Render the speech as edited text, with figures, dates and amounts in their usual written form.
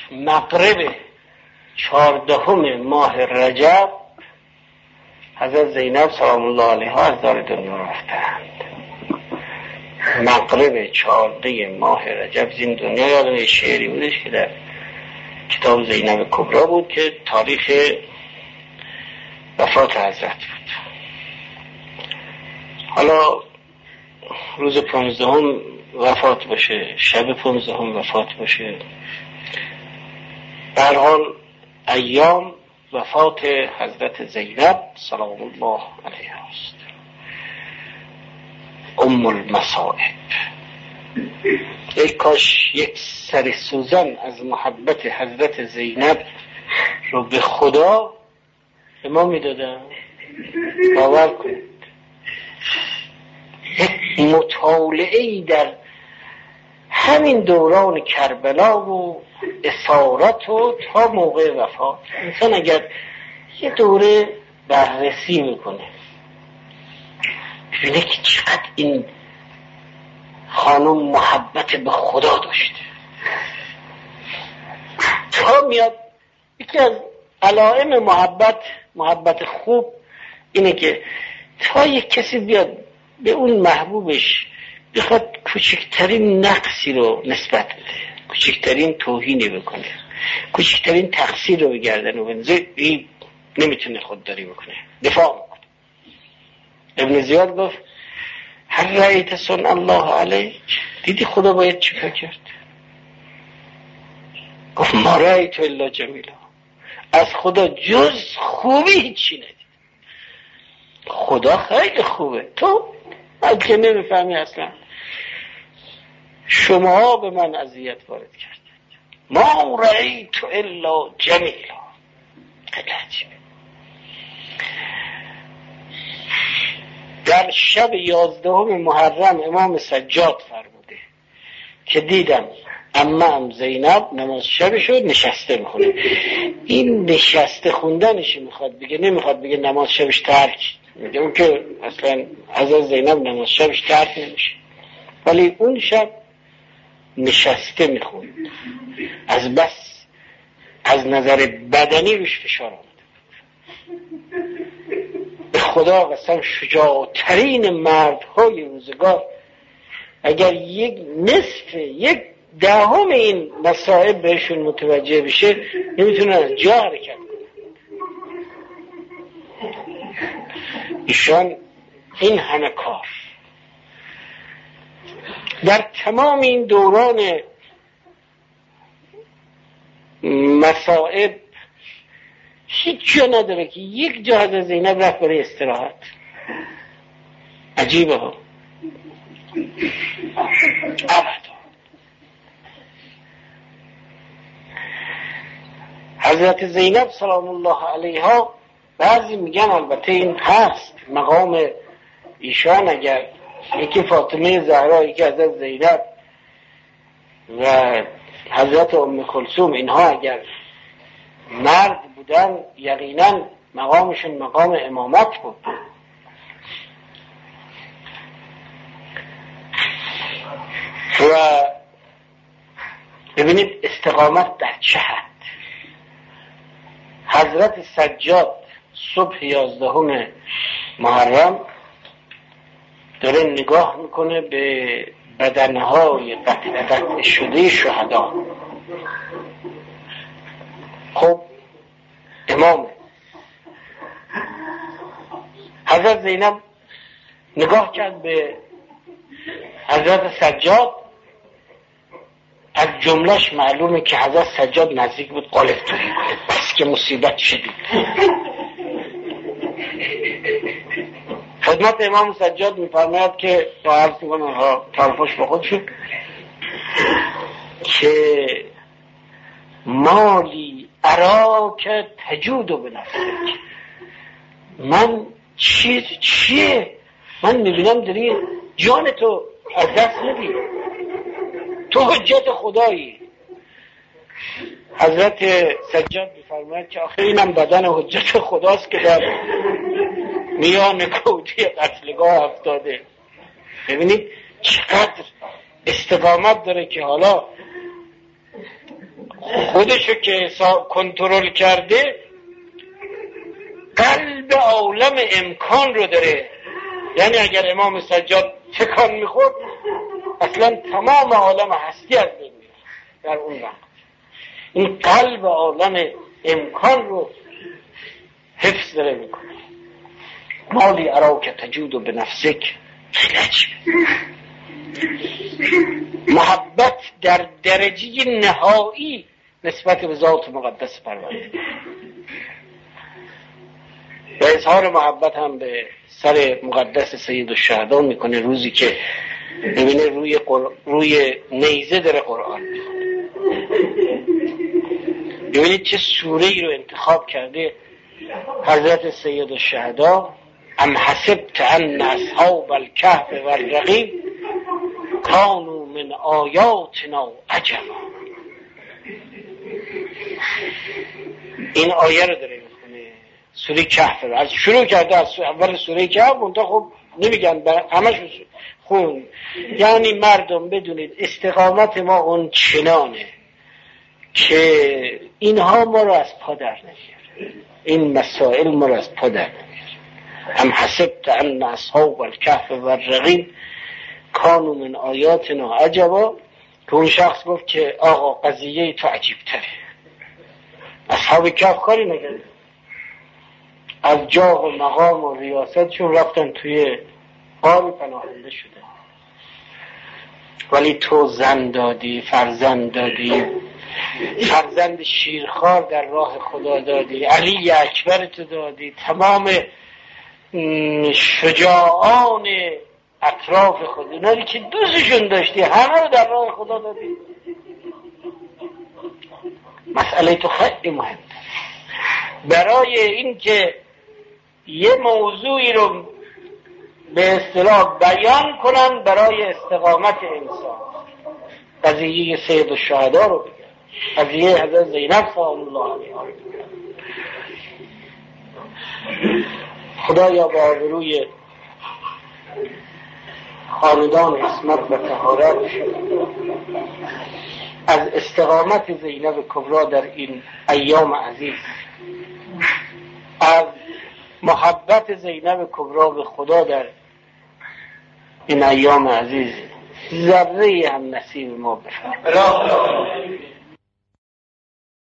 مغرب 14 ماه رجب حضرت زینب سلام الله علیها از دار دنیا رفتند. مغرب 14 ماه رجب زین دنیا. یادم یه شعری بودش که در کتاب زینب کبرا بود که تاریخ وفات حضرت بود. حالا روز 15 وفات باشه، شب 15 وفات باشه، به هر حال ایام وفات حضرت زینب سلام الله علیها است. ام المصائب. ای کاش یک سر سوزن از محبت حضرت زینب رو به خدا به ما میدادن. باور کنید یک مطالعه‌ای در همین دوران کربلا و اسارت و تا موقع وفات، انسان اگر یه دوره بررسی میکنه ببینه که چقدر این خانم محبت به خدا داشته. تا میاد یکی از علائم محبت خوب اینه که تا یک کسی بیاد به اون محبوبش بخواد کوچکترین نقصی رو نسبت بده، کوچکترین توهینی بکنه، کوچکترین تقصیر رو بگردن و بنزه، این نمیتونه خودداری بکنه، دفاع میکنه. ابن زیاد گفت هر رأیت صنع الله علیک، دیدی خدا باید چیکار کرد؟ گفت ما رأیت الا جمیلا، از خدا جز خوبی هیچی ندید. خدا خیلی خوبه، تو بلکه نمیفهمی اصلا. شما به من اذیت وارد کردید. ما رأیت الا جمیلا. خیلی عجیبه. در شب 11 محرم امام سجاد فرموده که دیدم عمه‌ام زینب نماز شبشو نشسته میخونه. این نشسته خوندنش میخواد بگه، نمیخواد بگه نماز شبش ترک. میگه اون که اصلا حضرت زینب نماز شبش ترک نمیشه، ولی اون شب نشسته میخوند. از بس از نظر بدنی روش فشار آمده. به خدا قسم شجاعترین مردهای روزگار اگر یک نصف، یک دهم این مصائب بهشون متوجه بشه نمیتونن از جا حرکت کنن. ایشان این همه کار در تمام این دوران مصائب هیچ جا نداره که یک جا حضرت زینب رفت برای استراحت. عجیبه ها. ابدا. حضرت زینب سلام الله علیها، بعضی میگن البته این هست مقام ایشان، اگر یکی فاطمه زهرا، یکی حضرت زینب و حضرت ام کلثوم، اینها اگر مرد بودن یقینا مقامشون مقام امامت بود. و ببینید استقامت در چه حد. حضرت سجاد صبح 11 محرم داره نگاه میکنه به بدنهای قطع شده شهدا. خب امام حضرت زینب نگاه کرد به حضرت سجاد، از جملهش معلومه که حضرت سجاد نزدیک بود قالب توی بس که مصیبت شدید. خدمت امام سجاد میفرماید که با عرض میکنه ها طرفش با خودشون که مالی اراک تجودو به نفسک، من چیه من میبینم داری جان تو از دست میدی، تو حجت خدایی. حضرت سجاد میفرماید که آخر اینم بدن حجت خداست که در میان کوتی قتلگاه افتاده. ببینید چقدر استقامت داره که حالا خودشو که کنترل کرده، قلب عالم امکان رو داره. یعنی اگر امام سجاد تکان میخورد اصلا تمام عالم هستی از بین میره در اون وقت. این قلب عالم امکان رو حفظ داره میکنه. مالی اراک تجود به نفسک. محبت در درجه نهایی نسبت به ذات مقدس پروردگار و اظهار محبت هم به سر مقدس سید الشهدا میکنه. روزی که ببینه روی نیزه داره قرآن میخونه. ببینید چه سوره ای رو انتخاب کرده حضرت سید الشهدا. ام حسبت ان اصحاب الکهف والرقیم کانوا من آیاتنا عجبا. این آیه رو داره میخونه سوره کهف. از شروع کرده از اول سوره کهف، منتها خب نمیگن همش خون. یعنی مردم بدونید استقامت ما اون چنانه که اینها ما رو از پا در نمیاره، این مسائل ما رو از پا در نمیاره. هم حسبت ان اصحاب الکهف والرقیم کانوا من آیاتنا عجبا، که اون شخص گفت که آقا قضیه تو عجیب تره. اصحاب کهف کاری نکردن، از جاه و مقام و ریاستشون رفتن توی غار پناهنده شده. ولی تو زن دادی، فرزند دادی، فرزند شیرخوار در راه خدا دادی، علی اکبر تو دادی، تمام شجاعان اطراف خود، اینایی که دوستشون داشتی همه رو در راه خدا دادی. مسئله تو خیلی مهمه. برای این که یه موضوعی رو به اصطلاح بیان کنن برای استقامت انسان، قضیه سید الشهدا رو بگن، قضیه حضرت زینب سلام الله علیها رو بگن. خدایا با آبروی خاندان عصمت و طهارت از استقامت زینب کبرا در این ایام عزیز، از محبت زینب کبرا به خدا در این ایام عزیز ذره هم نصیب ما بفرما.